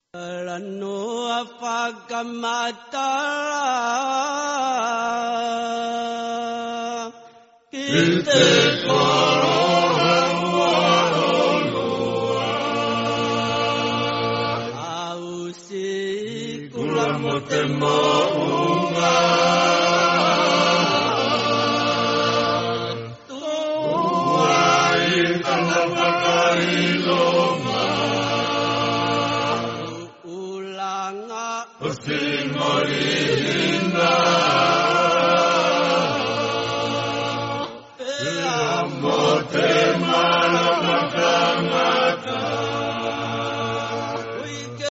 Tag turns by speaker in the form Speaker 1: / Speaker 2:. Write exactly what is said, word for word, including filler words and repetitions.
Speaker 1: Ranu afagamata Kite Ausi kulamote maunga Tuai kalapakailo